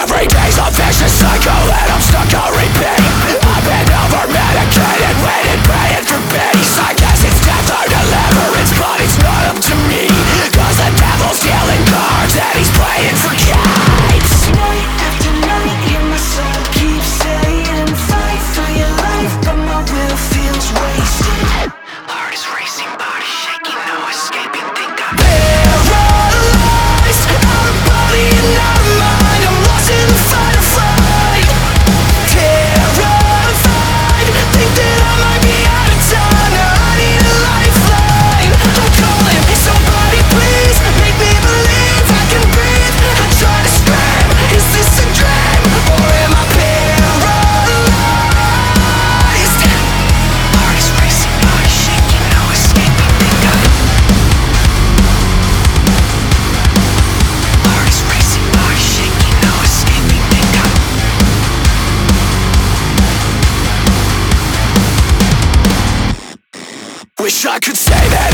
Every day's a vicious cycle and I'm stuck on repeat. I've been over-medicated, waiting, praying for peace. I guess it's death or deliverance, but it's not up to me. Cause the devil's dealing cards and he's playing for keeps. Night after night, hear my soul keep saying, fight for your life, but my will feels wasted. Heart is racing, body shaking, no escaping, think I'm paralyzed, out of body and out of mind. I'm lost in the fight or flight. Terrified, think that I might be out of time. Now I need a lifeline. I'm calling, somebody please make me believe I can breathe. I try to scream, is this a dream or am I paralyzed? heart is racing, body shaking, no escaping, think I'm heart is racing, body shaking, no escaping, think I'm Wish I could say that